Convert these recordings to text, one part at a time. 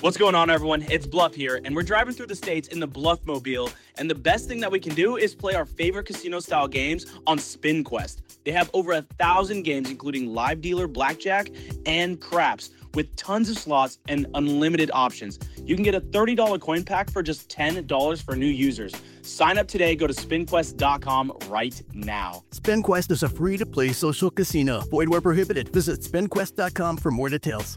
What's going on, everyone? It's Bluff here, and we're driving through the states in the Bluff-mobile, and the best thing that we can do is play our favorite casino-style games on SpinQuest. They have over 1,000 games, including live dealer, blackjack, and craps, with tons of slots and unlimited options. You can get a $30 coin pack for just $10 for new users. Sign up today. Go to SpinQuest.com right now. SpinQuest is a free-to-play social casino. Void where prohibited. Visit SpinQuest.com for more details.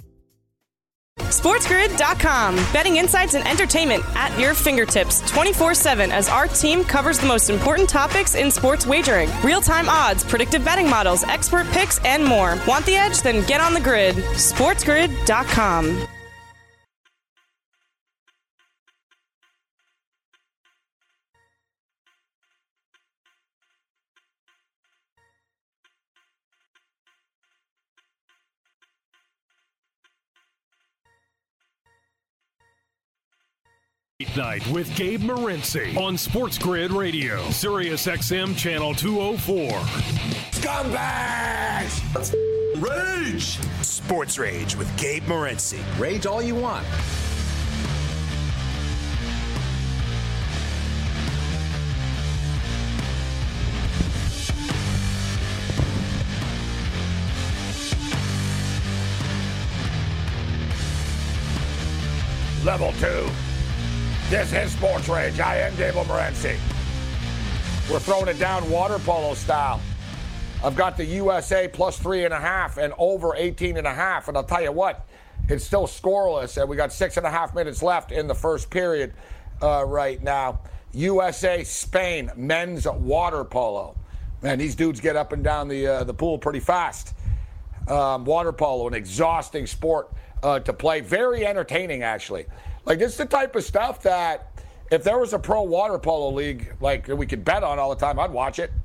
SportsGrid.com. Betting insights and entertainment at your fingertips 24/7 as our team covers the most important topics in sports wagering. Real-time odds, predictive betting models, expert picks, and more. Want the edge? Then get on the grid. SportsGrid.com. Night with Gabe Morency on Sports Grid Radio, Sirius XM Channel 204. Scumbags! Rage! Sports Rage with Gabe Morency. Rage all you want. Level 2. This is Sports Rage. I am Gabe Morency. We're throwing it down water polo style. I've got the USA plus 3.5 and over 18.5. And I'll tell you what, it's still scoreless. And we got 6.5 minutes left in the first period right now. USA, Spain, men's water polo. Man, these dudes get up and down the pool pretty fast. Water polo, an exhausting sport to play. Very entertaining, actually. Like, this is the type of stuff that if there was a pro water polo league, like, we could bet on all the time, I'd watch it.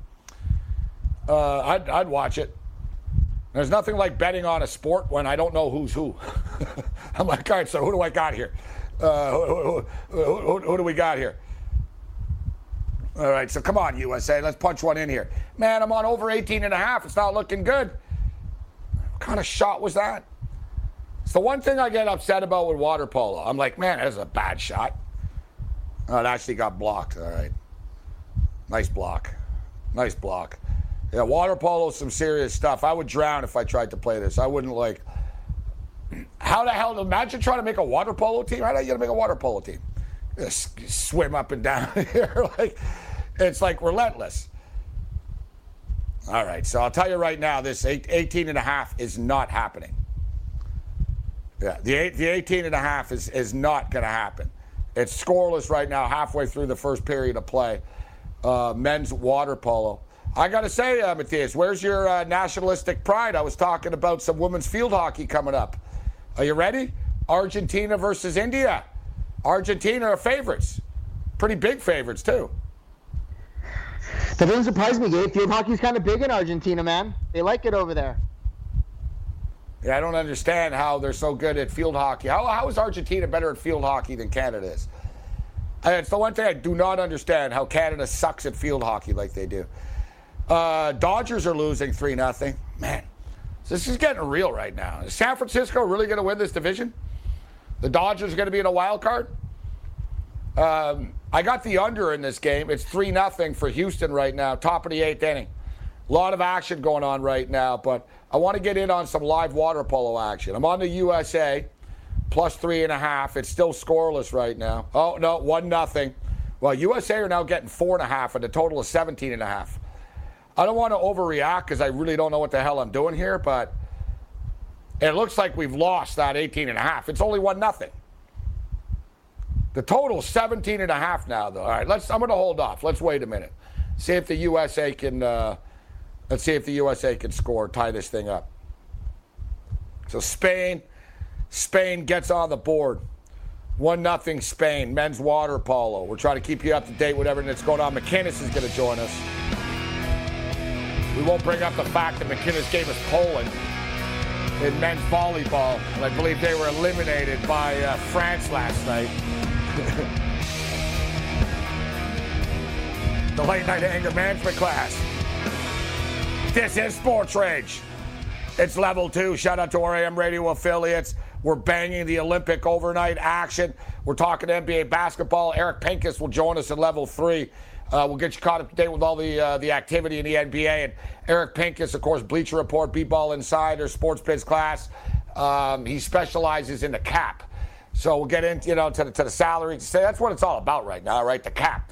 I'd watch it. There's nothing like betting on a sport when I don't know who's who. I'm like, all right, so who do I got here? Who do we got here? All right, so come on, USA. Let's punch one in here. Man, I'm on over 18.5. It's not looking good. What kind of shot was that? It's the one thing I get upset about with water polo. I'm like, man, that's a bad shot. Oh, it actually got blocked. All right. Nice block. Nice block. Yeah, water polo is some serious stuff. I would drown if I tried to play this. I wouldn't like... How the hell... Imagine trying to make a water polo team. How are you going to make a water polo team? Just swim up and down here. Like, it's like relentless. All right, so I'll tell you right now, this 18.5 is not happening. Yeah, the 18.5 is not going to happen. It's scoreless right now, halfway through the first period of play. Men's water polo. I got to say, Matthias, where's your nationalistic pride? I was talking about some women's field hockey coming up. Are you ready? Argentina versus India. Argentina are favorites. Pretty big favorites, too. That doesn't surprise me, Gabe. Field hockey's kind of big in Argentina, man. They like it over there. Yeah, I don't understand how they're so good at field hockey. How is Argentina better at field hockey than Canada is? It's the one thing I do not understand, how Canada sucks at field hockey like they do. Dodgers are losing 3-0. Man, this is getting real right now. Is San Francisco really going to win this division? The Dodgers are going to be in a wild card? I got the under in this game. It's 3-0 for Houston right now, top of the 8th inning. A lot of action going on right now, but I want to get in on some live water polo action. I'm on the USA, plus 3.5. It's still scoreless right now. Oh, no, 1-0. Well, USA are now getting 4.5, and a total of 17.5. I don't want to overreact because I really don't know what the hell I'm doing here, but it looks like we've lost that 18.5. It's only 1-0. The total is 17.5 now, though. All right, I'm going to hold off. Let's wait a minute. See if the USA can... Let's see if the USA can score, tie this thing up. So Spain gets on the board. 1-0 Spain, men's water polo. We're trying to keep you up to date with everything that's going on. McInnes is going to join us. We won't bring up the fact that McInnes gave us Poland in men's volleyball. And I believe they were eliminated by France last night. The late night anger management class. This is Sports Rage. It's level 2. Shout out to our AM radio affiliates. We're banging the Olympic overnight action. We're talking NBA basketball. Eric Pincus will join us at level 3. We'll get you caught up to date with all the activity in the NBA. And Eric Pincus, of course, Bleacher Report, B-Ball Insider, Sports Biz class. He specializes in the cap. So we'll get into, to the salary. That's what it's all about right now, right? The cap.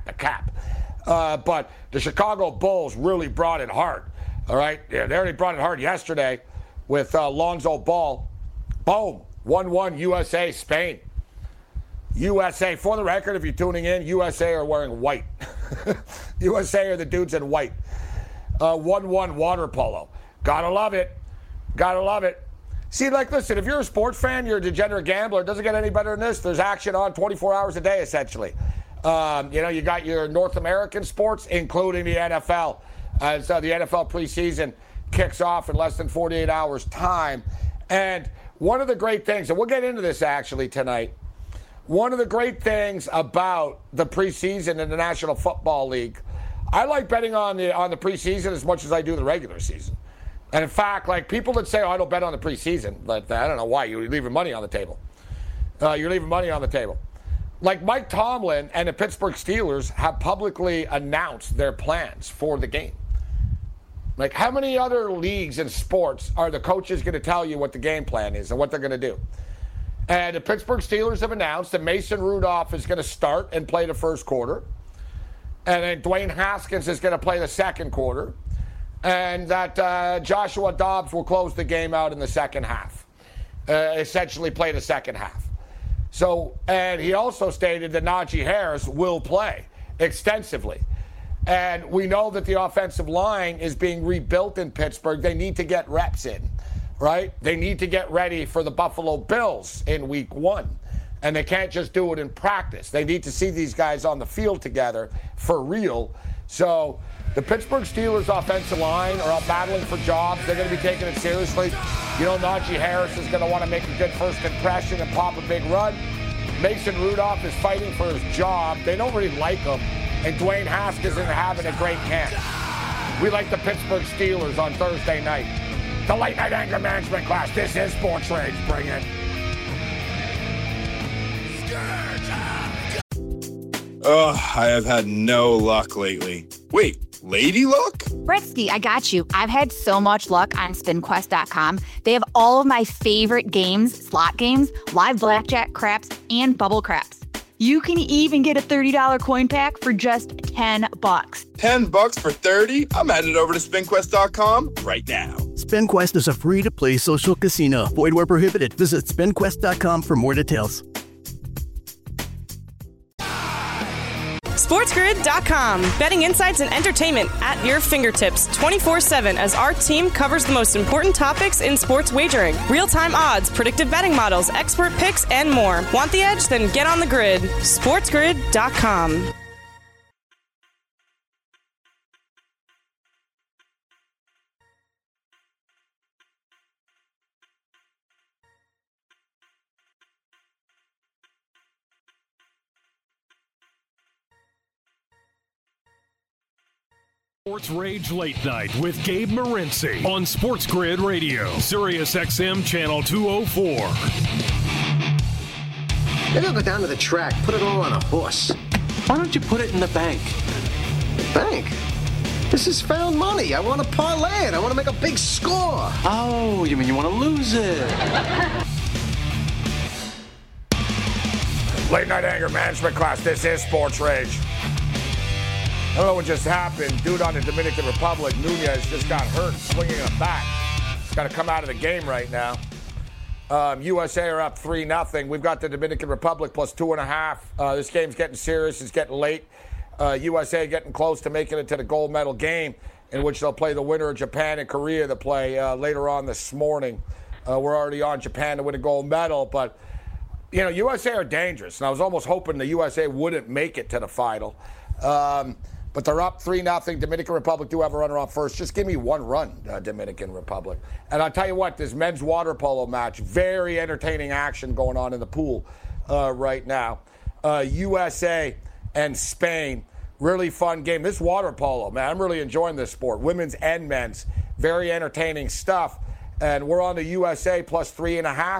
But the Chicago Bulls really brought it hard, all right? Yeah, they already brought it hard yesterday with Lonzo Ball. Boom, 1-1 USA, Spain. USA, for the record, if you're tuning in, USA are wearing white. USA are the dudes in white. 1-1 water polo. Gotta love it. See, listen, if you're a sports fan, you're a degenerate gambler, it doesn't get any better than this. There's action on 24 hours a day, essentially. You got your North American sports, including the NFL. So the NFL preseason kicks off in less than 48 hours' time. And one of the great things, and we'll get into this actually tonight, one of the great things about the preseason in the National Football League, I like betting on the preseason as much as I do the regular season. And in fact, people that say, I don't bet on the preseason, but I don't know why. You're leaving money on the table. Like Mike Tomlin and the Pittsburgh Steelers have publicly announced their plans for the game. Like, how many other leagues in sports are the coaches going to tell you what the game plan is and what they're going to do? And the Pittsburgh Steelers have announced that Mason Rudolph is going to start and play the first quarter. And then Dwayne Haskins is going to play the second quarter. And that Joshua Dobbs will close the game out in the second half. Essentially play the second half. So, and he also stated that Najee Harris will play extensively. And we know that the offensive line is being rebuilt in Pittsburgh. They need to get reps in, right? They need to get ready for the Buffalo Bills in week 1. And they can't just do it in practice. They need to see these guys on the field together for real. So the Pittsburgh Steelers offensive line are out battling for jobs. They're going to be taking it seriously. Najee Harris is going to want to make a good first impression and pop a big run. Mason Rudolph is fighting for his job. They don't really like him. And Dwayne Haskins isn't having a great camp. We like the Pittsburgh Steelers on Thursday night. The late night anger management class. This is Sports Rage. Bring it. I have had no luck lately. Wait, lady luck? Britsky, I got you. I've had so much luck on SpinQuest.com. They have all of my favorite games, slot games, live blackjack, craps, and bubble craps. You can even get a $30 coin pack for just $10. $10 for 30? I'm headed over to SpinQuest.com right now. SpinQuest is a free-to-play social casino. Void where prohibited. Visit SpinQuest.com for more details. SportsGrid.com. Betting insights and entertainment at your fingertips 24/7 as our team covers the most important topics in sports wagering. Real-time odds, predictive betting models, expert picks, and more. Want the edge? Then get on the grid. SportsGrid.com. Sports Rage Late Night with Gabe Morency on Sports Grid Radio, Sirius XM Channel 204. Maybe I'll go down to the track, put it all on a horse. Why don't you put it in the bank? Bank? This is found money. I want to parlay it. I want to make a big score. Oh, you mean you want to lose it? Late night anger management class. This is Sports Rage. I don't know what just happened. Dude on the Dominican Republic, Nunez, just got hurt swinging a bat. He's got to come out of the game right now. USA are up 3-0. We've got the Dominican Republic plus 2.5. This game's getting serious. It's getting late. USA getting close to making it to the gold medal game, in which they'll play the winner of Japan and Korea to play later on this morning. We're already on Japan to win a gold medal, but USA are dangerous, and I was almost hoping the USA wouldn't make it to the final. But they're up 3-0. Dominican Republic do have a runner on first. Just give me one run, Dominican Republic. And I'll tell you what, this men's water polo match, very entertaining action going on in the pool right now. USA and Spain, really fun game. This water polo, man, I'm really enjoying this sport. Women's and men's, very entertaining stuff. And we're on the USA plus 3.5.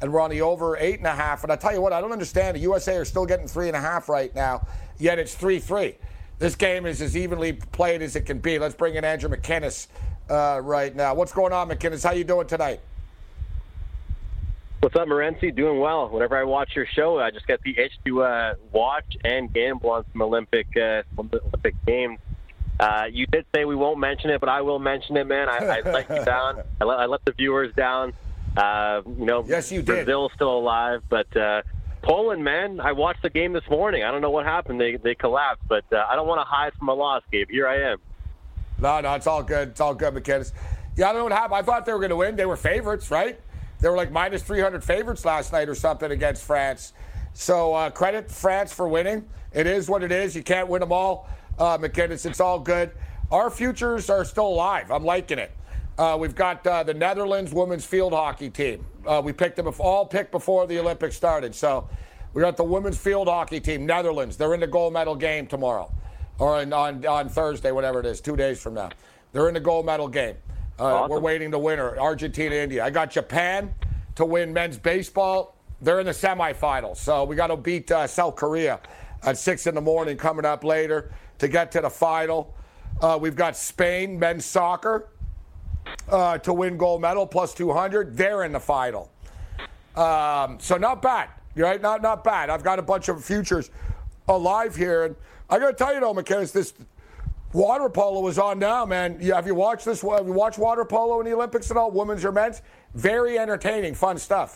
and we're on the over 8.5. And I tell you what, I don't understand. The USA are still getting 3.5 right now, yet it's 3-3. This game is as evenly played as it can be. Let's bring in Andrew McInnes right now. What's going on, McInnes? How you doing tonight? What's up, Morency? Doing well. Whenever I watch your show, I just get the itch to watch and gamble on some Olympic games. You did say we won't mention it, but I will mention it, man. I let you down. I let the viewers down. Yes, you did. Brazil's still alive, but Poland, man, I watched the game this morning. I don't know what happened. They collapsed, but I don't want to hide from a loss, Gabe. Here I am. No, it's all good. It's all good, McInnes. Yeah, I don't know what happened. I thought they were going to win. They were favorites, right? They were like minus 300 favorites last night or something against France. So credit France for winning. It is what it is. You can't win them all, McInnes. It's all good. Our futures are still alive. I'm liking it. We've got the Netherlands women's field hockey team. We picked them all picked before the Olympics started. So we got the women's field hockey team, Netherlands. They're in the gold medal game tomorrow, or on Thursday, whatever it is, 2 days from now. They're in the gold medal game. Awesome. We're waiting the winner, Argentina, India. I got Japan to win men's baseball. They're in the semifinals. So we got to beat South Korea at 6 in the morning coming up later to get to the final. We've got Spain men's soccer to win gold medal plus 200. They're in the final. So not bad, right? Not bad. I've got a bunch of futures alive here. And I got to tell you, though, McInnes, this water polo is on now, man. Have you watched this? Have you watched water polo in the Olympics at all, women's or men's? Very entertaining, fun stuff.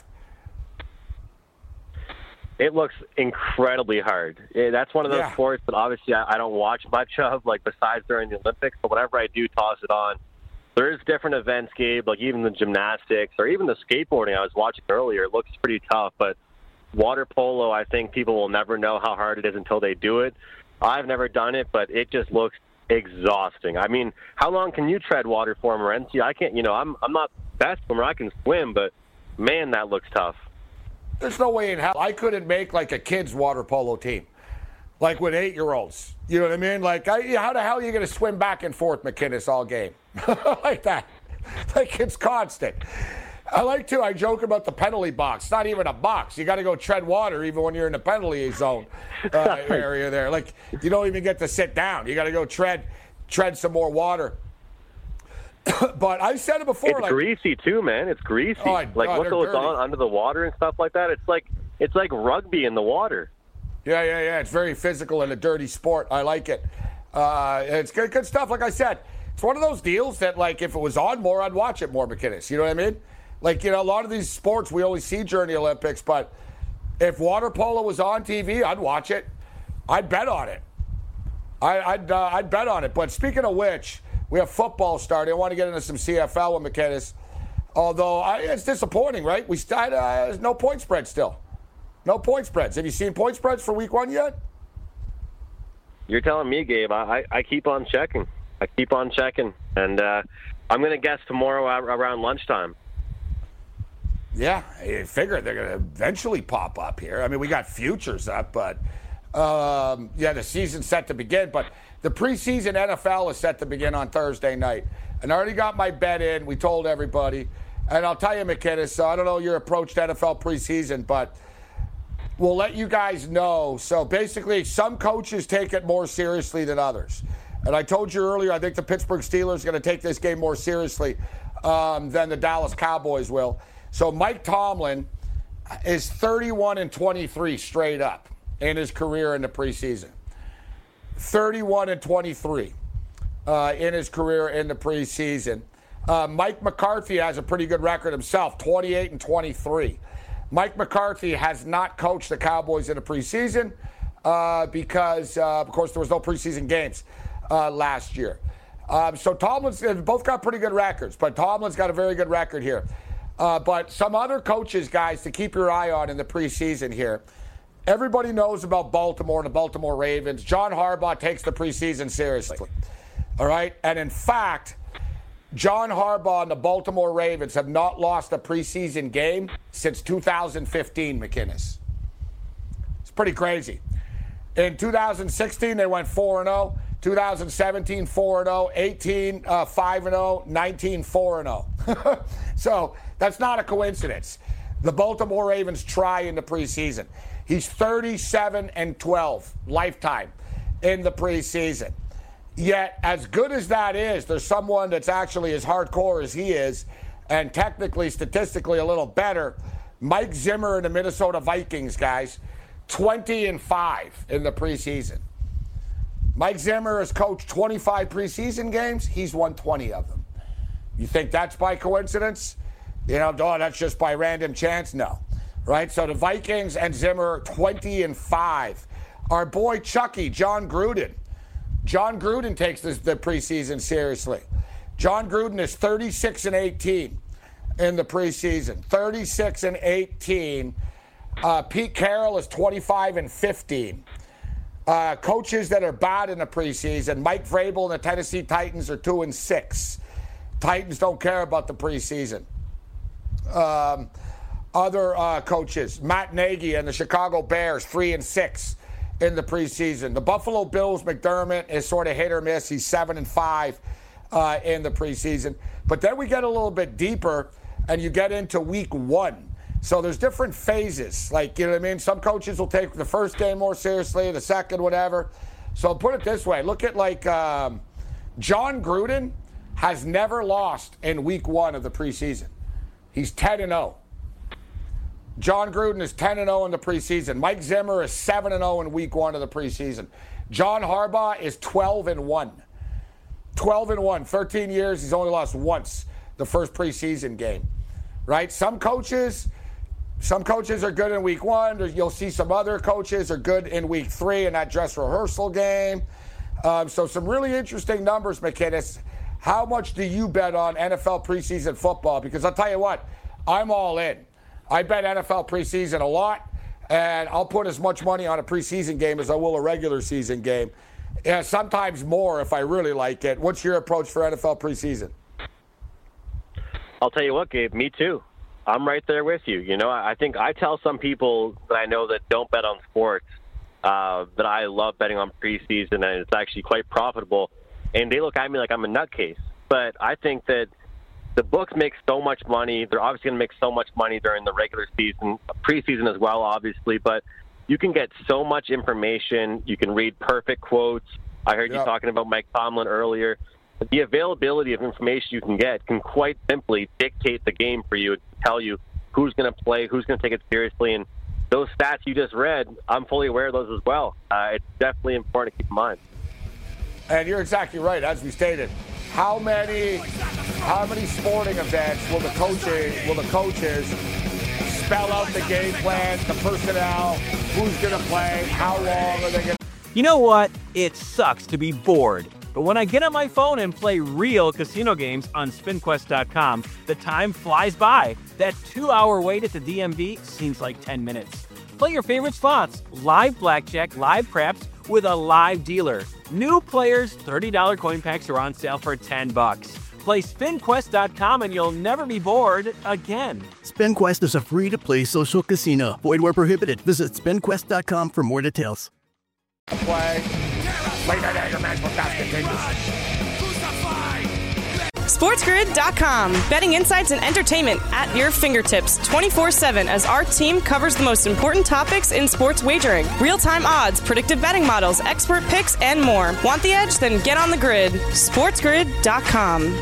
It looks incredibly hard. That's one of those sports that obviously I don't watch much of, like besides during the Olympics. But whenever I do toss it on, there's different events, Gabe, like even the gymnastics or even the skateboarding I was watching earlier. It looks pretty tough. But water polo, I think people will never know how hard it is until they do it. I've never done it, but it just looks exhausting. I mean, how long can you tread water for, Morency? I can't, I'm not the best swimmer. I can swim, but man, that looks tough. There's no way in hell I couldn't make like a kids water polo team, like with 8-year-olds. You know what I mean? Like, how the hell are you going to swim back and forth, McInnes, all game like that? Like it's constant. I joke about the penalty box. It's not even a box. You got to go tread water even when you're in the penalty zone area there. Like, you don't even get to sit down. You got to go tread some more water. But I said it before. It's greasy too, man. It's greasy. Look what's on under the water and stuff like that. It's like rugby in the water. Yeah. It's very physical and a dirty sport. I like it. It's good stuff. Like I said, it's one of those deals that, like, if it was on more, I'd watch it more, McInnes. You know what I mean? Like, a lot of these sports we only see during the Olympics, but if water polo was on TV, I'd watch it. I'd bet on it. I'd bet on it. But speaking of which, we have football starting. I want to get into some CFL with McInnes. Although, it's disappointing, right? We started no point spread still. No point spreads. Have you seen point spreads for week 1 yet? You're telling me, Gabe. I keep on checking. And I'm going to guess tomorrow around lunchtime. Yeah, I figure they're going to eventually pop up here. I mean, we got futures up, but the season's set to begin. But the preseason NFL is set to begin on Thursday night. And I already got my bet in. We told everybody. And I'll tell you, McInnes, so I don't know your approach to NFL preseason, but we'll let you guys know. So basically, some coaches take it more seriously than others. And I told you earlier, I think the Pittsburgh Steelers are going to take this game more seriously than the Dallas Cowboys will. So Mike Tomlin is 31-23 straight up in his career in the preseason. 31-23 in his career in the preseason. Mike McCarthy has a pretty good record himself, 28-23. Mike McCarthy has not coached the Cowboys in the preseason because, of course, there was no preseason games last year. So Tomlin's both got pretty good records, but Tomlin's got a very good record here. But some other coaches, guys, to keep your eye on in the preseason here. Everybody knows about Baltimore and the Baltimore Ravens. John Harbaugh takes the preseason seriously. All right? And in fact, John Harbaugh and the Baltimore Ravens have not lost a preseason game since 2015, McInnes. It's pretty crazy. In 2016, they went 4-0. 2017, 4-0. 18, 5-0. 19, 4-0. So that's not a coincidence. the Baltimore Ravens try in the preseason. He's 37-12 lifetime in the preseason. Yet, as good as that is, there's someone that's actually as hardcore as he is, and technically, statistically, a little better. Mike Zimmer and the Minnesota Vikings, guys, 20-5 in the preseason. Mike Zimmer has coached 25 preseason games. He's won 20 of them. You think that's by coincidence? You know, that's just by random chance? No. Right? So the Vikings and Zimmer, 20-5. Our boy Chucky, John Gruden. John Gruden takes the preseason seriously. John Gruden is 36-18 in the preseason. 36-18. Pete Carroll is 25-15. Coaches that are bad in the preseason, Mike Vrabel and the Tennessee Titans are 2-6. Titans don't care about the preseason. Other coaches, Matt Nagy and the Chicago Bears, 3-6 in the preseason. The Buffalo Bills, McDermott is sort of hit or miss. He's 7-5 in the preseason. But then we get a little bit deeper, and you get into week 1. So there's different phases. Like, you know what I mean? Some coaches will take the first game more seriously, the second, whatever. So put it this way. Look at, like, John Gruden has never lost in week 1 of the preseason. He's 10-0. John Gruden is 10-0 in the preseason. Mike Zimmer is 7-0 in week 1 of the preseason. John Harbaugh is 12-1. 12-1. 13 years, he's only lost once the first preseason game. Right? Some coaches are good in week 1. You'll see some other coaches are good in week 3 in that dress rehearsal game. So some really interesting numbers, McKinnis. How much do you bet on NFL preseason football? Because I'll tell you what, I'm all in. I bet NFL preseason a lot, and I'll put as much money on a preseason game as I will a regular season game. Yeah, sometimes more if I really like it. What's your approach for NFL preseason? I'll tell you what, Gabe, me too. I'm right there with you. You know, I think I tell some people that I know that don't bet on sports that I love betting on preseason, and it's actually quite profitable. And they look at me like I'm a nutcase. But I think that the books make so much money. They're obviously going to make so much money during the regular season, preseason as well, obviously. But you can get so much information. You can read perfect quotes. I heard you talking about Mike Tomlin earlier. The availability of information you can get can quite simply dictate the game for you and tell you who's going to play, who's going to take it seriously. And those stats you just read, I'm fully aware of those as well. It's definitely important to keep in mind. And you're exactly right, as we stated. How many sporting events will the coaches spell out the game plan, the personnel, who's going to play, how long are they going to... You know what? It sucks to be bored. But when I get on my phone and play real casino games on SpinQuest.com, the time flies by. That 2-hour wait at the DMV seems like 10 minutes. Play your favorite slots, live blackjack, live craps, with a live dealer. New players, $30 coin packs are on sale for $10. Play SpinQuest.com and you'll never be bored again. SpinQuest is a free-to-play social casino. Void where prohibited. Visit SpinQuest.com for more details. Play. Late night anger management pass continues. SportsGrid.com. Betting insights and entertainment at your fingertips 24/7 as our team covers the most important topics in sports wagering. Real-time odds, predictive betting models, expert picks, and more. Want the edge? Then get on the grid. SportsGrid.com.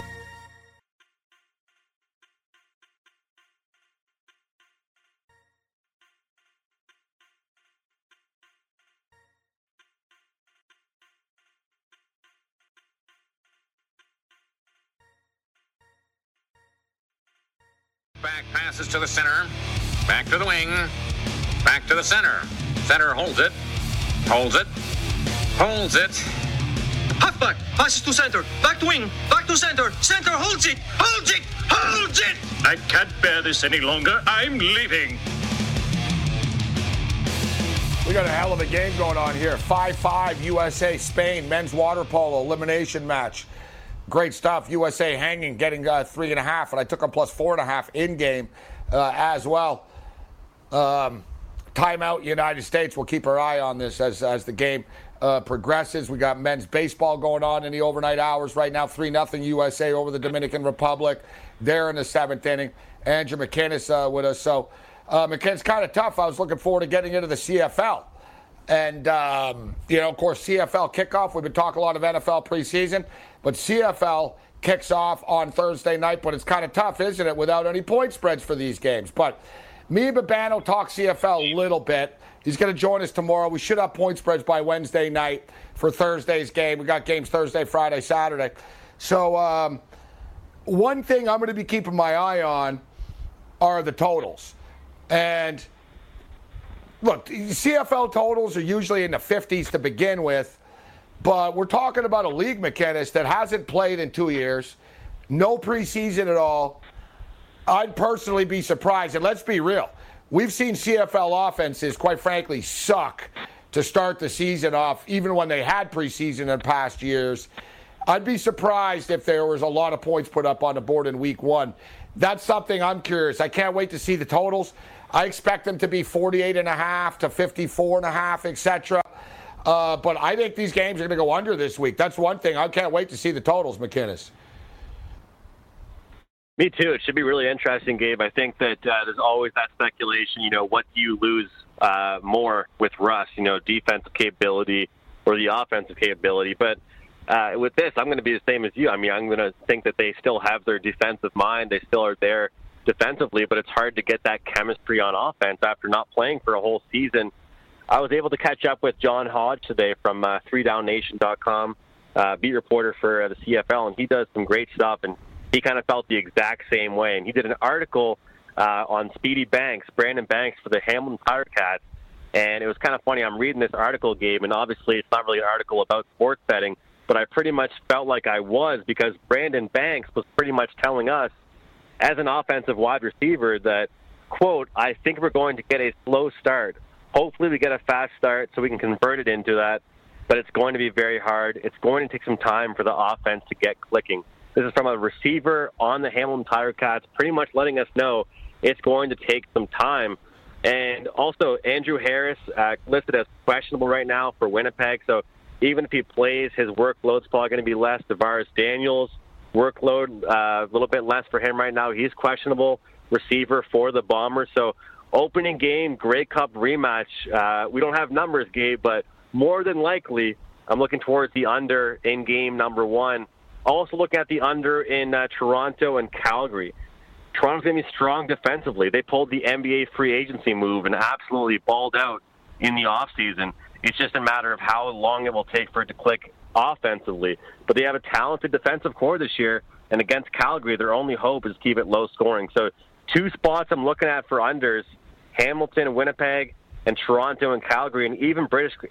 Back passes to the center. Back to the wing. Back to the center. Center holds it. Holds it. Holds it. Halfback passes to center. Back to wing. Back to center. Center holds it. Holds it. Holds it. I can't bear this any longer. I'm leaving. We got a hell of a game going on here. 5-5 USA Spain men's water polo elimination match. Great stuff. USA hanging, getting 3.5, and I took them plus 4.5 in game as well. Timeout, United States. We'll keep our eye on this as the game progresses. We got men's baseball going on in the overnight hours right now. 3-0 USA over the Dominican Republic. They're in the 7th inning. Andrew McKinnis with us. So It's kind of tough. I was looking forward to getting into the CFL. And, of course, CFL kickoff. We've been talking a lot of NFL preseason, but CFL kicks off on Thursday night. But it's kind of tough, isn't it, without any point spreads for these games. But me and Babano talk CFL a little bit. He's going to join us tomorrow. We should have point spreads by Wednesday night for Thursday's game. We got games Thursday, Friday, Saturday. So one thing I'm going to be keeping my eye on are the totals. And look, CFL totals are usually in the 50s to begin with, but we're talking about a league, McKinnis, that hasn't played in 2 years, no preseason at all. I'd personally be surprised, and let's be real. We've seen CFL offenses, quite frankly, suck to start the season off, even when they had preseason in past years. I'd be surprised if there was a lot of points put up on the board in week one. That's something I'm curious. I can't wait to see the totals. I expect them to be 48.5 to 54.5, etc. But I think these games are going to go under this week. That's one thing. I can't wait to see the totals, McKinnis. Me too. It should be really interesting, Gabe. I think that there's always that speculation, what do you lose more with Russ, defensive capability or the offensive capability. But with this, I'm going to be the same as you. I mean, I'm going to think that they still have their defensive mind. They still are there defensively, but it's hard to get that chemistry on offense after not playing for a whole season. I was able to catch up with John Hodge today from 3downnation.com, beat reporter for the CFL, and he does some great stuff, and he kind of felt the exact same way. And he did an article on Speedy Banks, Brandon Banks, for the Hamilton Tiger Cats, and it was kind of funny. I'm reading this article, Gabe, and obviously it's not really an article about sports betting, but I pretty much felt like I was, because Brandon Banks was pretty much telling us, as an offensive wide receiver, that, quote, I think we're going to get a slow start. Hopefully we get a fast start so we can convert it into that, but it's going to be very hard. It's going to take some time for the offense to get clicking. This is from a receiver on the Hamilton Tiger Cats, pretty much letting us know it's going to take some time. And also, Andrew Harris listed as questionable right now for Winnipeg, so even if he plays, his workload's probably going to be less. Tavares Daniels, workload a little bit less for him right now. He's questionable, receiver for the Bombers. So opening game, Grey Cup rematch. We don't have numbers, Gabe, but more than likely, I'm looking towards the under in game number one. Also looking at the under in Toronto and Calgary. Toronto's going to be strong defensively. They pulled the NBA free agency move and absolutely balled out in the offseason. It's just a matter of how long it will take for it to click offensively. But they have a talented defensive core this year, and against Calgary, their only hope is to keep it low scoring. So two spots I'm looking at for unders, Hamilton and Winnipeg, and Toronto and Calgary, and even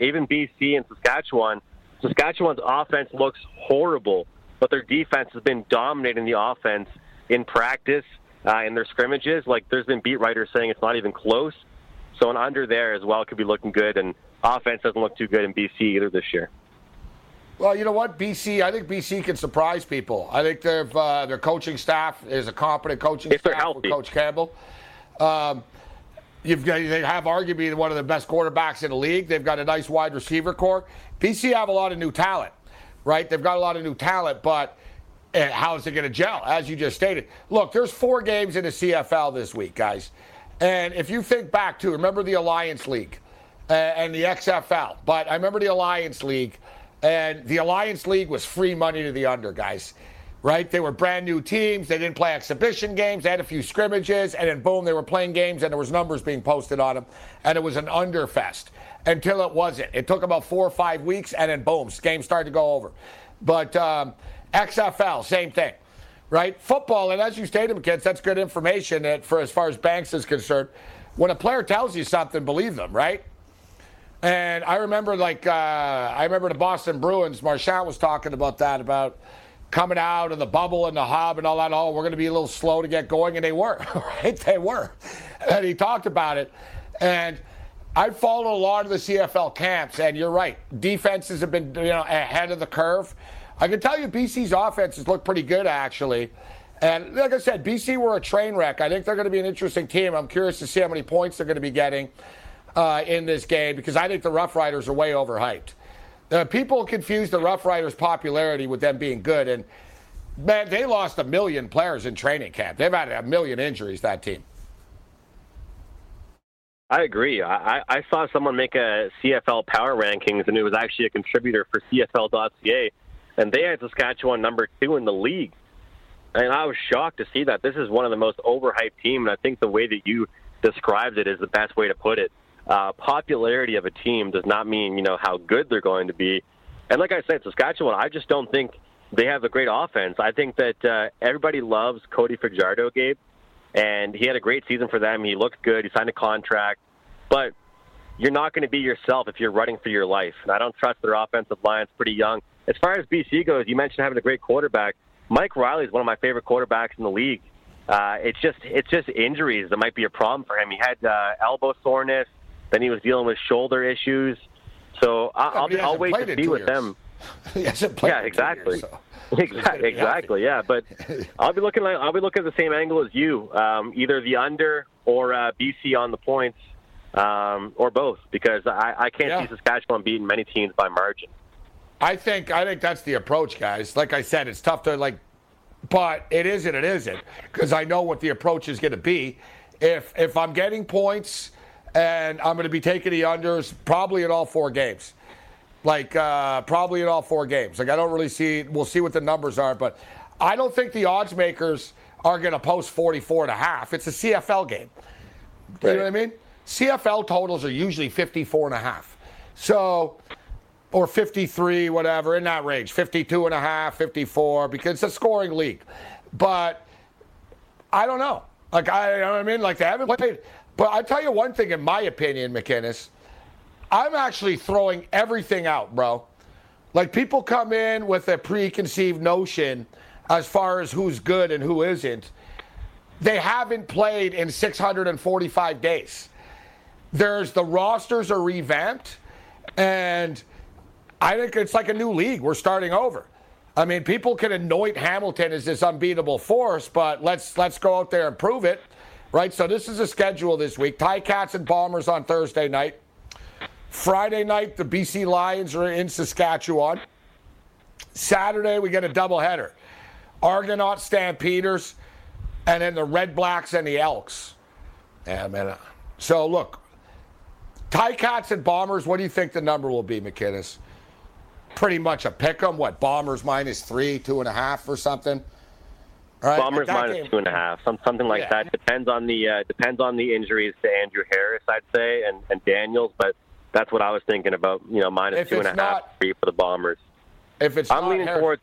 BC and Saskatchewan. Saskatchewan's offense looks horrible, but their defense has been dominating the offense in practice, in their scrimmages. Like, there's been beat writers saying it's not even close. So an under there as well could be looking good, and offense doesn't look too good in BC either this year. Well, you know what, I think BC can surprise people. I think their coaching staff is a competent coaching staff with Coach Campbell. They have arguably one of the best quarterbacks in the league. They've got a nice wide receiver core. BC have a lot of new talent, right? They've got a lot of new talent, but how is it going to gel, as you just stated? Look, there's 4 games in the CFL this week, guys. And if you think back to, remember the Alliance League and the XFL, but I remember the Alliance League, and the Alliance League was free money to the under, guys, right? They were brand new teams. They didn't play exhibition games. They had a few scrimmages, and then boom, they were playing games, and there was numbers being posted on them, and it was an underfest until it wasn't. It took about 4 or 5 weeks, and then boom, games started to go over. But XFL, same thing, right? Football, and as you stated, McKinnis, that's good information that for as far as Banks is concerned. When a player tells you something, believe them, right? And I remember, the Boston Bruins, Marchand was talking about that, about coming out of the bubble and the hub and all that. Oh, we're going to be a little slow to get going, and they were, right? They were. And he talked about it. And I followed a lot of the CFL camps, and you're right. Defenses have been, ahead of the curve. I can tell you BC's offenses look pretty good, actually. And like I said, BC were a train wreck. I think they're going to be an interesting team. I'm curious to see how many points they're going to be getting in this game, because I think the Rough Riders are way overhyped. People confuse the Rough Riders' popularity with them being good. And, man, they lost 1 million players in training camp. They've had 1 million injuries, that team. I agree. I saw someone make a CFL power rankings, and it was actually a contributor for CFL.ca, and they had Saskatchewan number 2 in the league. And I was shocked to see that. This is one of the most overhyped teams, and I think the way that you described it is the best way to put it. Popularity of a team does not mean, how good they're going to be. And like I said, Saskatchewan, I just don't think they have a great offense. I think that everybody loves Cody Fajardo, Gabe, and he had a great season for them. He looked good. He signed a contract. But you're not going to be yourself if you're running for your life. And I don't trust their offensive line. It's pretty young. As far as BC goes, you mentioned having a great quarterback. Mike Riley is one of my favorite quarterbacks in the league. It's just injuries that might be a problem for him. He had elbow soreness. Then he was dealing with shoulder issues. So I'll wait to see with them. He hasn't played. Yeah, exactly. Years, so. Exactly. Yeah, but I'll be looking at the same angle as you. Either the under or BC on the points, or both, because I can't see Saskatchewan beating many teams by margin. I think that's the approach, guys. Like I said, it's tough to but it is and it isn't, because I know what the approach is going to be. If I'm getting points and I'm going to be taking the unders, probably in all 4 games. Probably in all 4 games. I don't really see. We'll see what the numbers are, but I don't think the odds makers are going to post 44.5. It's a CFL game. Right. You know what I mean? CFL totals are usually 54.5. So, or 53, whatever, in that range, 52.5, 54, because it's a scoring league. But I don't know. You know what I mean? They haven't played. But I'll tell you one thing, in my opinion, McInnes, I'm actually throwing everything out, bro. People come in with a preconceived notion as far as who's good and who isn't. They haven't played in 645 days. The rosters are revamped, and I think it's like a new league. We're starting over. I mean, people can anoint Hamilton as this unbeatable force, but let's go out there and prove it, right? So this is a schedule this week. Ticats and Bombers on Thursday night. Friday night, the BC Lions are in Saskatchewan. Saturday, we get a doubleheader. Argonauts, Stampeders, and then the Red Blacks and the Elks. Yeah, man. So, look, Ticats and Bombers, what do you think the number will be, McInnes? Pretty much a pick 'em. What, Bombers -3, 2.5 or something? Right? Bombers -2.5, something like that. Depends on the injuries to Andrew Harris, I'd say, and Daniels, but that's what I was thinking about, -2.5, 3 for the Bombers. I'm leaning towards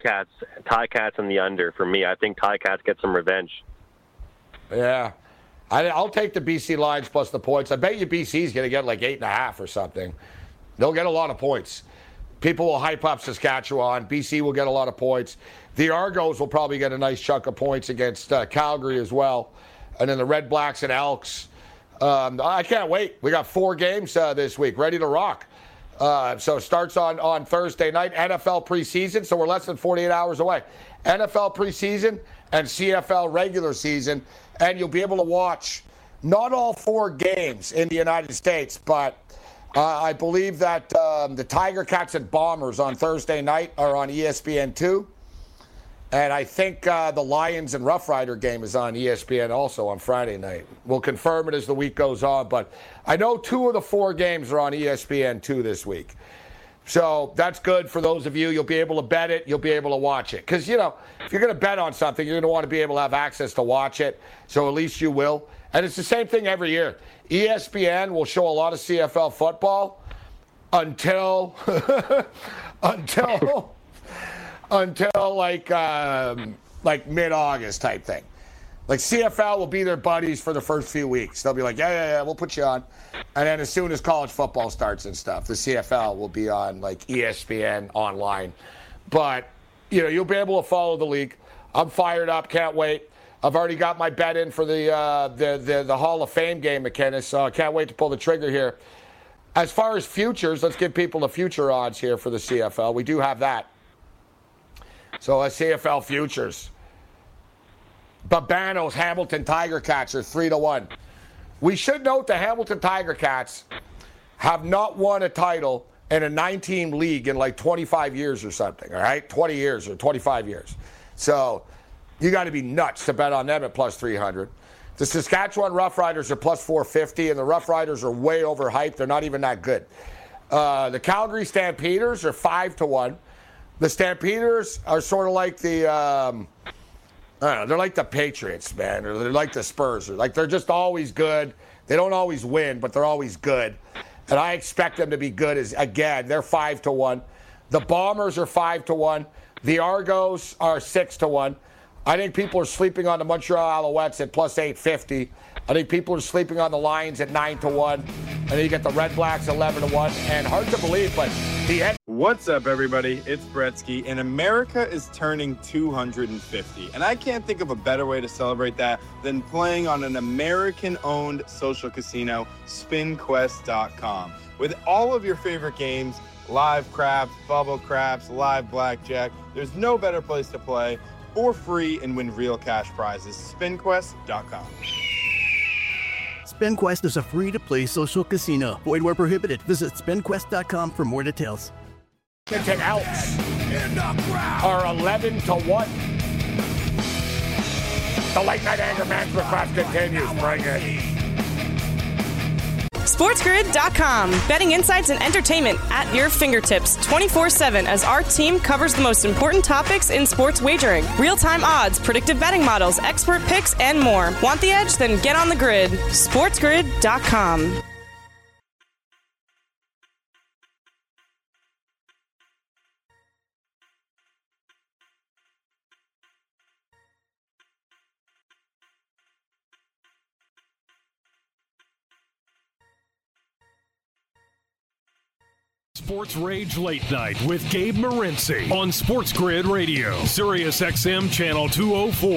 Ticats and the under for me. I think Ticats get some revenge. Yeah. I'll take the BC Lions plus the points. I bet you BC's going to get 8.5 or something. They'll get a lot of points. People will hype up Saskatchewan. BC will get a lot of points. The Argos will probably get a nice chunk of points against Calgary as well. And then the Red Blacks and Elks. I can't wait. We got 4 games this week, ready to rock. So it starts on Thursday night, NFL preseason, so we're less than 48 hours away. NFL preseason and CFL regular season, and you'll be able to watch not all 4 games in the United States, but I believe that the Tiger Cats and Bombers on Thursday night are on ESPN2. And I think the Lions and Rough Rider game is on ESPN also on Friday night. We'll confirm it as the week goes on, but I know 2 of the 4 games are on ESPN2 this week. So that's good for those of you. You'll be able to bet it. You'll be able to watch it. Because, if you're going to bet on something, you're going to want to be able to have access to watch it. So at least you will. And it's the same thing every year. ESPN will show a lot of CFL football until mid-August type thing. CFL will be their buddies for the first few weeks. They'll be like, yeah, we'll put you on. And then as soon as college football starts and stuff, the CFL will be on ESPN online. But, you'll be able to follow the league. I'm fired up. Can't wait. I've already got my bet in for the Hall of Fame game, McInnes, so I can't wait to pull the trigger here. As far as futures, let's give people the future odds here for the CFL. We do have that. So CFL futures. Babanos, Hamilton Tiger Cats are 3-1. We should note the Hamilton Tiger Cats have not won a title in a 9-team league in 25 years or something, all right? 20 years or 25 years. So you got to be nuts to bet on them at plus 300. The The Saskatchewan Roughriders are plus 450, and the Roughriders are way overhyped. They're not even that good. The Calgary Stampeders are 5-1. The Stampeders are sort of like the, I don't know, they're like the Patriots, man. Or they're like the Spurs. They're just always good. They don't always win, but they're always good. And I expect them to be good again. They're 5-1. The Bombers are 5-1. The Argos are 6-1. I think people are sleeping on the Montreal Alouettes at plus 850. I think people are sleeping on the Lions at 9-1. And then you get the Red Blacks 11-1. And hard to believe, but the What's up, everybody? It's Bretsky, and America is turning 250. And I can't think of a better way to celebrate that than playing on an American-owned social casino, SpinQuest.com. With all of your favorite games, live craps, bubble craps, live blackjack, there's no better place to play for free and win real cash prizes. SpinQuest.com. SpinQuest is a free-to-play social casino. Void where prohibited. Visit SpinQuest.com for more details. Edmonton Elks are 11-1. The late night anger management class continues. Bring it. SportsGrid.com. Betting insights and entertainment at your fingertips 24/7 as our team covers the most important topics in sports wagering. Real-time odds, predictive betting models, expert picks, and more. Want the edge? Then get on the grid. SportsGrid.com. Sports Rage Late Night with Gabe Morency on Sports Grid Radio, Sirius XM Channel 204.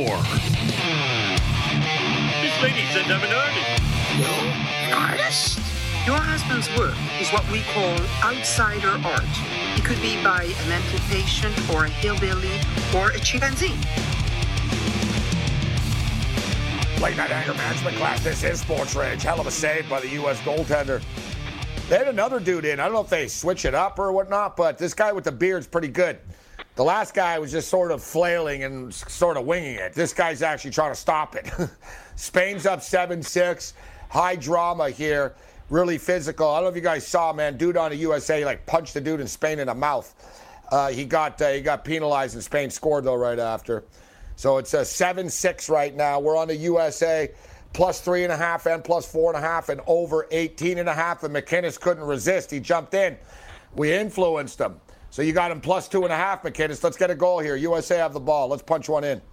This lady's an artist. You're an artist? Your husband's work is what we call outsider art. It could be by a mental patient or a hillbilly or a chimpanzee. Late night anger management class. This is Sports Rage. Hell of a save by the U.S. goaltender. They had another dude in. I don't know if they switch it up or whatnot, but this guy with the beard's pretty good. The last guy was just sort of flailing and sort of winging it. This guy's actually trying to stop it. Spain's up 7-6. High drama here. Really physical. I don't know if you guys saw, man, dude on the USA punched the dude in Spain in the mouth. He got penalized and Spain scored, though, right after. So it's a 7-6 right now. We're on the USA. Plus 3.5 and plus 4.5 and over 18.5. And McInnes couldn't resist. He jumped in. We influenced him. So you got him plus 2.5, McInnes. Let's get a goal here. USA have the ball. Let's punch one in.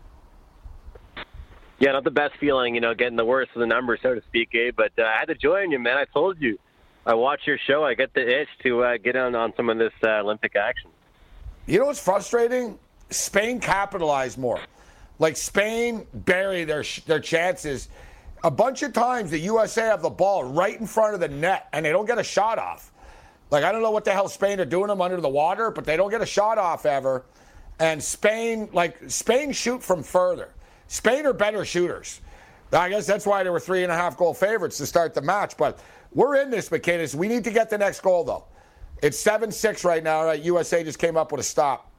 Yeah, not the best feeling, getting the worst of the numbers, so to speak, Gabe. But I had to join you, man. I told you. I watch your show. I get the itch to get on some of this Olympic action. You know what's frustrating? Spain capitalized more. Spain buried their chances. A bunch of times the USA have the ball right in front of the net, and they don't get a shot off. I don't know what the hell Spain are doing them under the water, but they don't get a shot off ever. And Spain shoot from further. Spain are better shooters. I guess that's why they were 3.5 goal favorites to start the match. But we're in this, McInnes. We need to get the next goal, though. It's 7-6 right now. Right? USA just came up with a stop.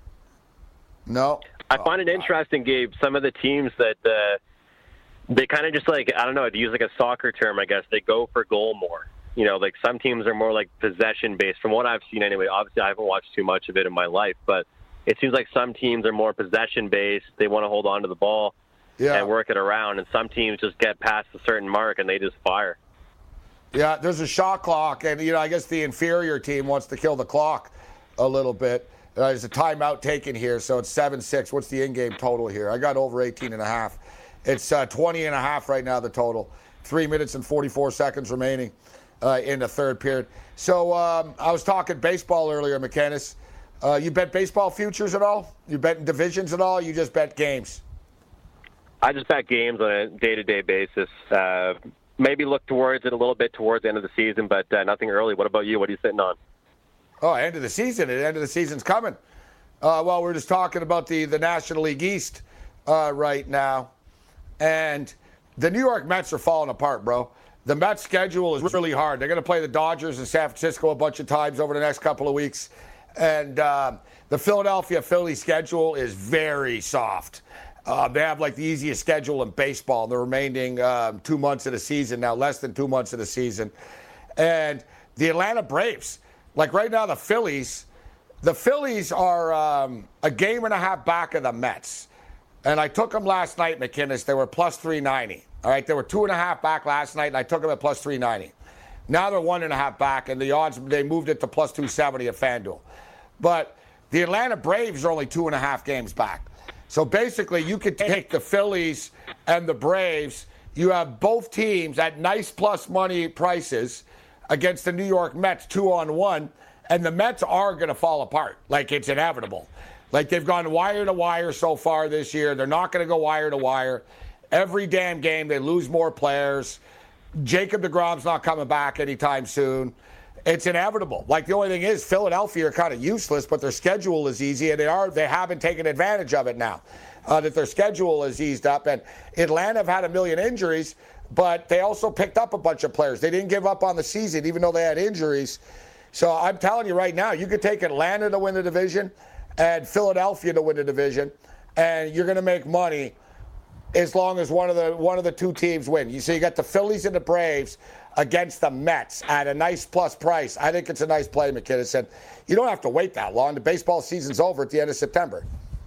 No. I find it interesting, Gabe, some of the teams that they kind of just I don't know, to use a soccer term, I guess, they go for goal more. Some teams are more possession-based. From what I've seen anyway, obviously I haven't watched too much of it in my life, but it seems like some teams are more possession-based. They want to hold on to the ball and work it around, and some teams just get past a certain mark and they just fire. Yeah, there's a shot clock, and, I guess the inferior team wants to kill the clock a little bit. There's a timeout taken here, so it's 7-6. What's the in-game total here? I got over 18.5. It's 20.5 right now, the total. 3 minutes and 44 seconds remaining in the third period. So I was talking baseball earlier, McInnes. You bet baseball futures at all? You bet divisions at all? You just bet games? I just bet games on a day-to-day basis. Maybe look towards it a little bit towards the end of the season, but nothing early. What about you? What are you sitting on? Oh, end of the season. The end of the season's coming. Well, we're just talking about the National League East right now. And the New York Mets are falling apart, bro. The Mets' schedule is really hard. They're going to play the Dodgers in San Francisco a bunch of times over the next couple of weeks. And the Philadelphia Phillies schedule is very soft. They have like the easiest schedule in baseball in the remaining 2 months of the season, now less than 2 months of the season. And the Atlanta Braves, like right now the Phillies are a game and a half back of the Mets. And I took them last night, McInnes. They were plus 390. All right, they were 2.5 back last night, and I took them at plus 390. Now they're 1.5 back, and the odds, they moved it to plus 270 at FanDuel. But the Atlanta Braves are only 2.5 games back. So basically, you could take the Phillies and the Braves. You have both teams at nice plus money prices against the New York Mets 2-on-1, and the Mets are going to fall apart. Like, it's inevitable. Like, they've gone wire to wire so far this year. They're not going to go wire to wire. Every damn game, they lose more players. Jacob deGrom's not coming back anytime soon. It's inevitable. Like, the only thing is, Philadelphia are kind of useless, but their schedule is easy, and they haven't taken advantage of it now, that their schedule is eased up. And Atlanta have had a million injuries, but they also picked up a bunch of players. They didn't give up on the season, even though they had injuries. So I'm telling you right now, you could take Atlanta to win the division and Philadelphia to win the division, and you're going to make money as long as one of the two teams win. So you got the Phillies and the Braves against the Mets at a nice plus price. I think it's a nice play, McInnes. And you don't have to wait that long. The baseball season's over at the end of September.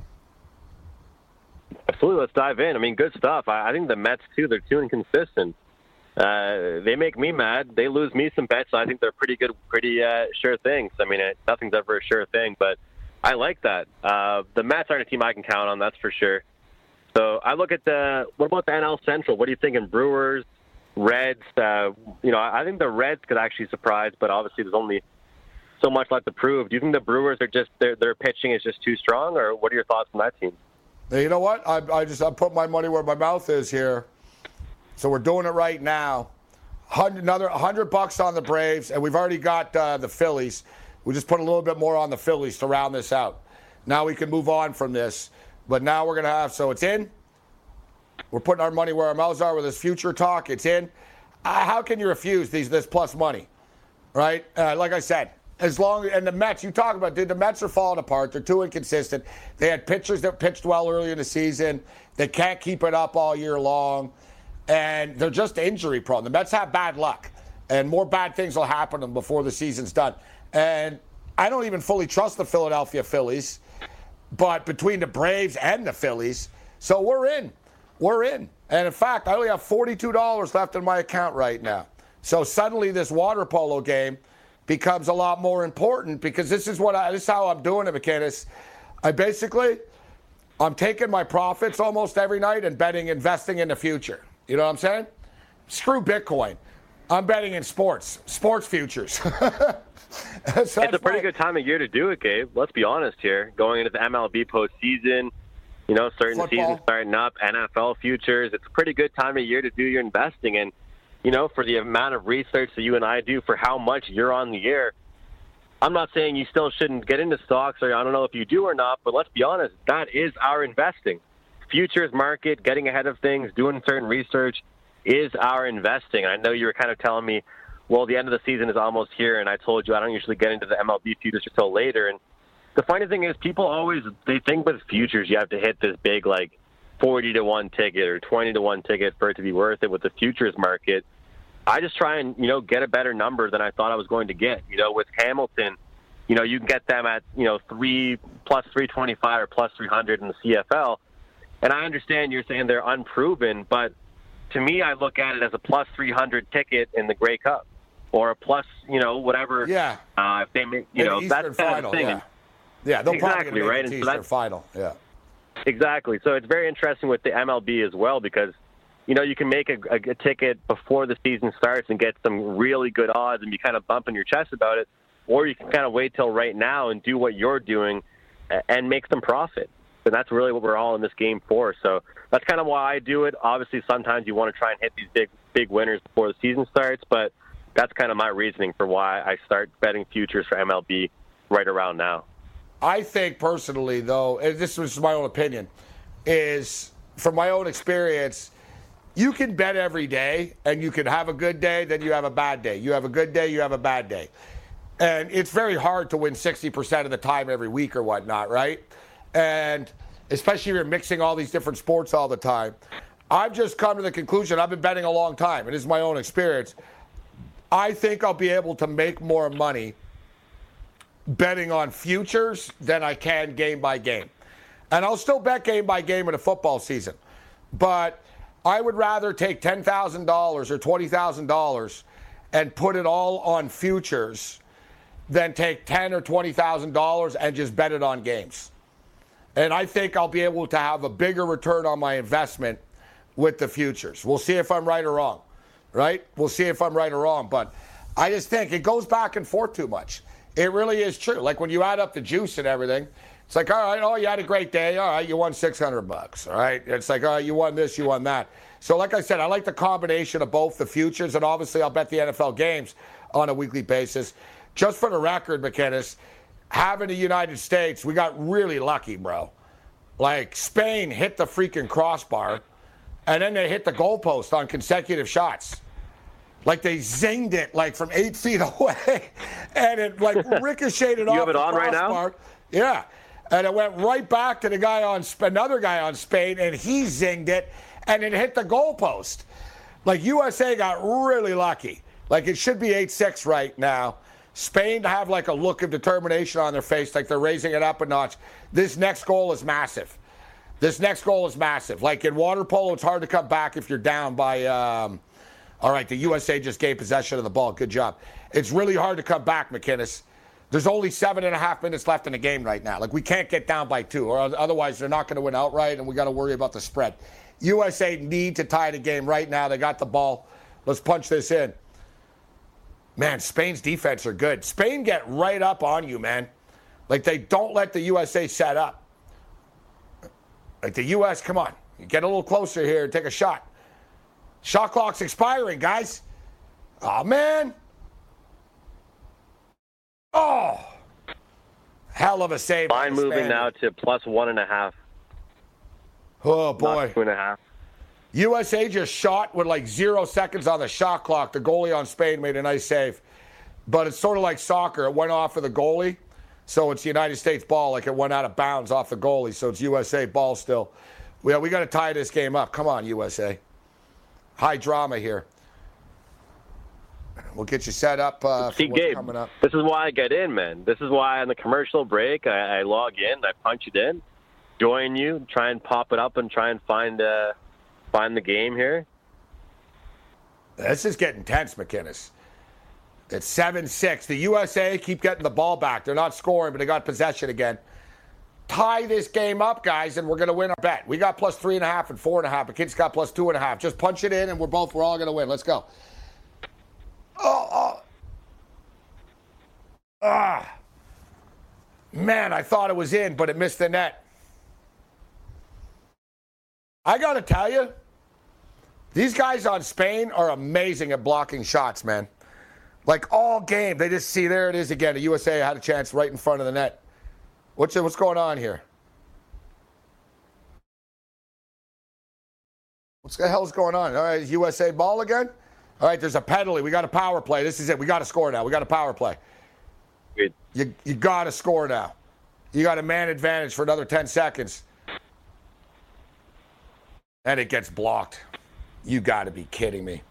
Absolutely. Let's dive in. I mean, good stuff. I think the Mets, too, they're too inconsistent. They make me mad. They lose me some bets. So I think they're pretty good, pretty sure things. I mean, nothing's ever a sure thing, but I like that. The Mets aren't a team I can count on, that's for sure. So I look at what about the NL Central? What are you thinking? Brewers, Reds? I think the Reds could actually surprise, but obviously there's only so much left to prove. Do you think the Brewers are just their pitching is just too strong, or what are your thoughts on that team? You know what? I put my money where my mouth is here. So we're doing it right now. Another $100 on the Braves, and we've already got the Phillies. We just put a little bit more on the Phillies to round this out. Now we can move on from this. But now we're going to have, so it's in. We're putting our money where our mouths are with this future talk. It's in. How can you refuse this plus money, right? Like I said, and the Mets, you talk about, dude, the Mets are falling apart. They're too inconsistent. They had pitchers that pitched well early in the season. They can't keep it up all year long. And they're just injury prone. The Mets have bad luck. And more bad things will happen to them before the season's done. And I don't even fully trust the Philadelphia Phillies. But between the Braves and the Phillies, so we're in. We're in. And in fact, I only have $42 left in my account right now. So suddenly this water polo game becomes a lot more important because this is how I'm doing it, McInnes. I'm taking my profits almost every night and investing in the future. You know what I'm saying? Screw Bitcoin. I'm betting in sports futures. It's a pretty good time of year to do it, Gabe. Let's be honest here. Going into the MLB postseason, certain seasons starting up, NFL futures. It's a pretty good time of year to do your investing. And, for the amount of research that you and I do for how much you're on the air, I'm not saying you still shouldn't get into stocks, or I don't know if you do or not, but let's be honest, that is our investing. Futures market, getting ahead of things, doing certain research is our investing. I know you were kind of telling me, well, the end of the season is almost here, and I told you I don't usually get into the MLB futures until later. And the funny thing is, people they think with futures you have to hit this big, 40-1 ticket or 20-1 ticket for it to be worth it with the futures market. I just try and, get a better number than I thought I was going to get. With Hamilton, you can get them at, +325 or +300 in the CFL. And I understand you're saying they're unproven, but to me, I look at it as a +300 ticket in the Grey Cup. Or a plus, whatever. Yeah. If they make, that's final, thing. Yeah, they'll exactly, probably right? Make the Eastern final. Yeah. Exactly. So it's very interesting with the MLB as well because, you can make a ticket before the season starts and get some really good odds and be kind of bumping your chest about it. Or you can kind of wait till right now and do what you're doing and make some profit. And that's really what we're all in this game for. So that's kind of why I do it. Obviously, sometimes you want to try and hit these big winners before the season starts, but that's kind of my reasoning for why I start betting futures for MLB right around now. I think personally, though, and this is my own opinion, is from my own experience, you can bet every day, and you can have a good day, then you have a bad day. You have a good day, you have a bad day. And it's very hard to win 60% of the time every week or whatnot, right? And especially if you're mixing all these different sports all the time. I've just come to the conclusion, I've been betting a long time, and this is my own experience. I think I'll be able to make more money betting on futures than I can game by game. And I'll still bet game by game in a football season. But I would rather take $10,000 or $20,000 and put it all on futures than take $10,000 or $20,000 and just bet it on games. And I think I'll be able to have a bigger return on my investment with the futures. We'll see if I'm right or wrong, right? We'll see if I'm right or wrong. But I just think it goes back and forth too much. It really is true. Like when you add up the juice and everything, it's like, all right, oh, you had a great day. All right, you won $600. All right. It's like, all right, you won this, you won that. So like I said, I like the combination of both the futures, and obviously I'll bet the NFL games on a weekly basis. Just for the record, McInnes, having the United States, we got really lucky, bro. Like Spain hit the freaking crossbar, and then they hit the goalpost on consecutive shots. Like they zinged it like from 8 feet away, and it like ricocheted off the crossbar. You have it on right now? Yeah. And it went right back to the guy on another guy on Spain, and he zinged it, and it hit the goalpost. Like USA got really lucky. Like it should be 8-6 right now. Spain to have like a look of determination on their face, like they're raising it up a notch. This next goal is massive. This next goal is massive. Like in water polo, it's hard to come back if you're down by. All right, the USA just gained possession of the ball. Good job. It's really hard to come back, McInnes. There's only 7.5 minutes left in the game right now. Like, we can't get down by 2, or otherwise they're not going to win outright, and we got to worry about the spread. USA need to tie the game right now. They got the ball. Let's punch this in. Man, Spain's defense are good. Spain get right up on you, man. Like, they don't let the USA set up. Like, the U.S., come on. You get a little closer here and take a shot. Shot clock's expiring, guys. Oh, man. Oh. Hell of a save. Line moving now to plus 1.5. Oh, boy. Not 2.5. USA just shot with like 0 seconds on the shot clock. The goalie on Spain made a nice save. But it's sort of like soccer. It went off of the goalie. So it's the United States ball. Like it went out of bounds off the goalie. So it's USA ball still. We got to tie this game up. Come on, USA. High drama here. We'll get you set up for what's Gabe, coming up. This is why I get in, man. This is why on the commercial break, I log in, I punch it in, join you, try and pop it up and try and find the game here. This is getting tense, McInnes. It's 7-6. The USA keep getting the ball back. They're not scoring, but they got possession again. Tie this game up, guys, and we're going to win our bet. We got plus 3.5 and 4.5. The kids got plus 2.5. Just punch it in, and we're all going to win. Let's go. Man, I thought it was in, but it missed the net. I got to tell you, these guys on Spain are amazing at blocking shots, man. Like all game, they just see, there it is again. The USA had a chance right in front of the net. What's going on here? What the hell's going on? All right, USA ball again? All right, there's a penalty. We got a power play. This is it. We got to score now. We got a power play. Good. You got to score now. You got a man advantage for another 10 seconds. And it gets blocked. You got to be kidding me.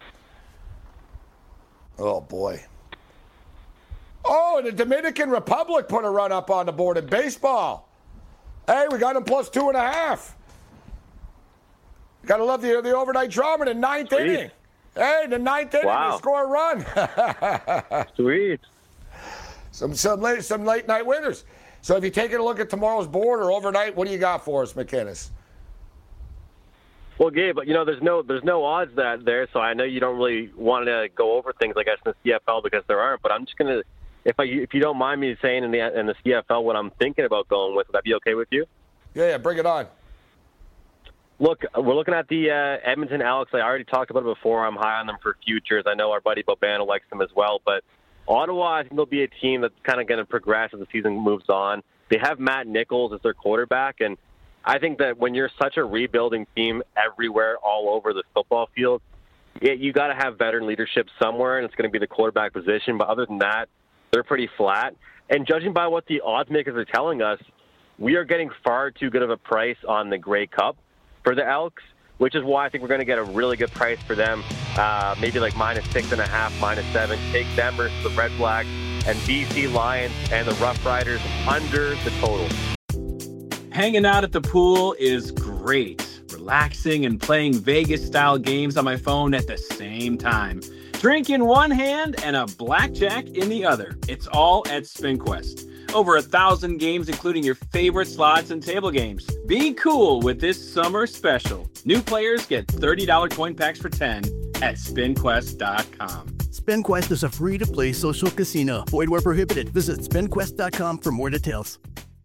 Oh, boy. Oh, and the Dominican Republic put a run up on the board in baseball. Hey, we got them plus 2.5. Got to love the overnight drama in the ninth inning. Hey, the ninth inning, they score a run. Sweet. Some late night winners. So if you're taking a look at tomorrow's board or overnight, what do you got for us, McInnes? Well, Gabe, there's no odds there, so I know you don't really want to go over things, I guess, in the CFL because there aren't. But I'm just gonna, if you don't mind me saying in the CFL what I'm thinking about going with, would that be okay with you? Yeah, bring it on. Look, we're looking at the Edmonton Elks. I already talked about it before. I'm high on them for futures. I know our buddy Bobano likes them as well. But Ottawa, I think they'll be a team that's kind of going to progress as the season moves on. They have Matt Nichols as their quarterback, and I think that when you're such a rebuilding team everywhere, all over the football field, you got to have veteran leadership somewhere, and it's going to be the quarterback position. But other than that, they're pretty flat. And judging by what the odds makers are telling us, we are getting far too good of a price on the Grey Cup for the Elks, which is why I think we're going to get a really good price for them, maybe like -6.5, -7. Take them versus the Red Blacks and BC Lions and the Rough Riders under the total. Hanging out at the pool is great. Relaxing and playing Vegas-style games on my phone at the same time. Drink in one hand and a blackjack in the other. It's all at SpinQuest. Over 1,000 games, including your favorite slots and table games. Be cool with this summer special. New players get $30 coin packs for 10 at SpinQuest.com. SpinQuest is a free-to-play social casino. Void where prohibited. Visit SpinQuest.com for more details.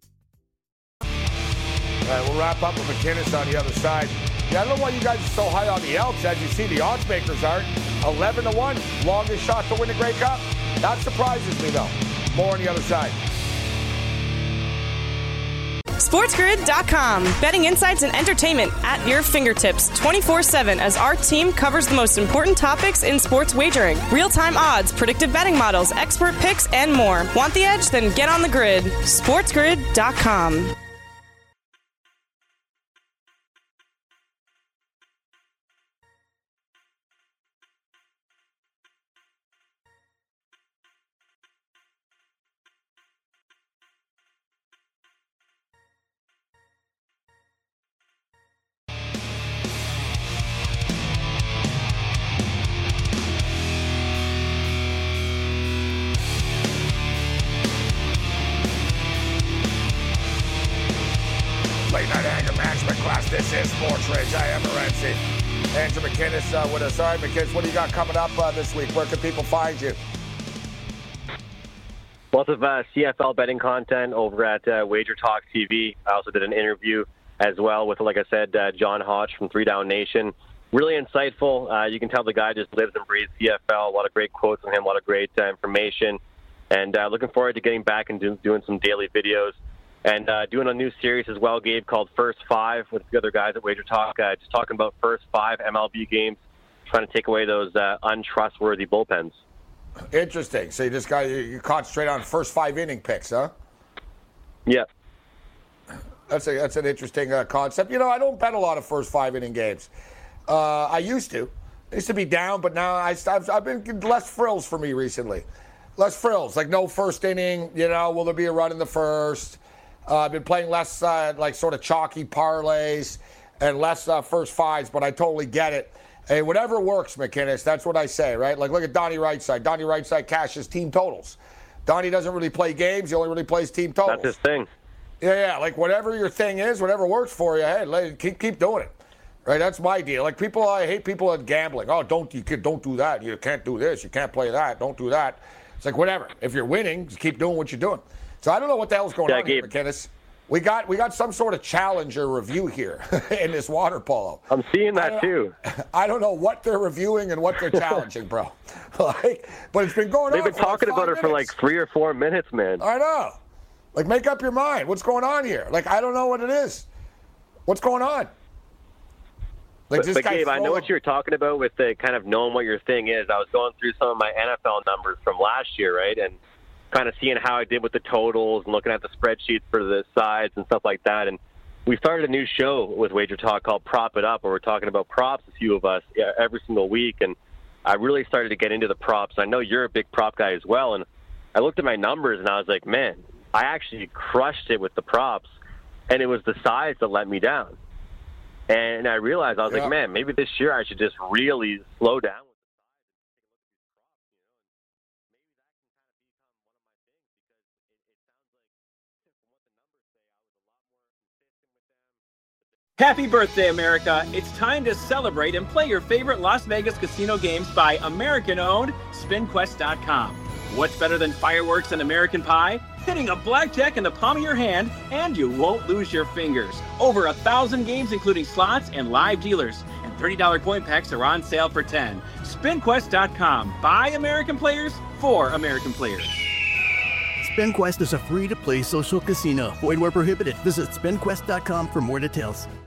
All right, we'll wrap up with McInnes on the other side. Yeah, I don't know why you guys are so high on the Elks. As you see, the odds makers aren't. 11-1, longest shot to win the Grey Cup. That surprises me, though. More on the other side. SportsGrid.com. Betting insights and entertainment at your fingertips 24/7 as our team covers the most important topics in sports wagering. Real-time odds, predictive betting models, expert picks, and more. Want the edge? Then get on the grid. SportsGrid.com. Late Night Anger Management class. This is Sports Rage. I am Morency. Andrew McInnes with us. All right, McInnes, what do you got coming up this week? Where can people find you? Lots of CFL betting content over at Wager Talk TV. I also did an interview as well with, like I said, John Hodge from 3 Down Nation. Really insightful. You can tell the guy just lives and breathes CFL. A lot of great quotes from him, a lot of great information. And looking forward to getting back and doing some daily videos. And doing a new series as well, Gabe, called First 5 with the other guys at Wager Talk. Just talking about First 5 MLB games, trying to take away those untrustworthy bullpens. Interesting. So you concentrate on first 5 inning picks, huh? Yeah. That's an interesting concept. You know, I don't bet a lot of first 5 inning games. I used to. I used to be down, but now I've been less frills for me recently. Less frills, like no first inning. You know, will there be a run in the first? I've been playing less like sort of chalky parlays and less first 5s, but I totally get it. Hey, whatever works, McInnes, that's what I say, right? Like, look at Donnie Rightside. Donnie Rightside cashes team totals. Donnie doesn't really play games. He only really plays team totals. That's his thing. Yeah, like whatever your thing is, whatever works for you, hey, keep doing it. Right, that's my deal. Like I hate people at gambling. Oh, don't do that. You can't do this. You can't play that. Don't do that. It's like, whatever. If you're winning, just keep doing what you're doing. So I don't know what the hell's going on here, McInnes. We got some sort of challenger review here in this water polo. I'm seeing that too. I don't know what they're reviewing and what they're challenging, bro. But it's been going on. They've been talking about it for like 3 or 4 minutes, man. I know. Like, make up your mind. What's going on here? Like, I don't know what it is. What's going on? Like, but Gabe, I know what you're talking about with the kind of knowing what your thing is. I was going through some of my NFL numbers from last year, right, and kind of seeing how I did with the totals and looking at the spreadsheets for the sides and stuff like that. And we started a new show with Wager Talk called Prop It Up, where we're talking about props, a few of us, every single week. And I really started to get into the props. I know you're a big prop guy as well. And I looked at my numbers, and I was like, man, I actually crushed it with the props, and it was the sides that let me down. And I realized, I was like, man, maybe this year I should just really slow down. Happy birthday, America. It's time to celebrate and play your favorite Las Vegas casino games by American-owned SpinQuest.com. What's better than fireworks and American pie? Hitting a blackjack in the palm of your hand, and you won't lose your fingers. Over 1,000 games, including slots and live dealers. And $30 coin packs are on sale for 10. SpinQuest.com. By American players, for American players. SpinQuest is a free-to-play social casino. Void where prohibited. Visit SpinQuest.com for more details.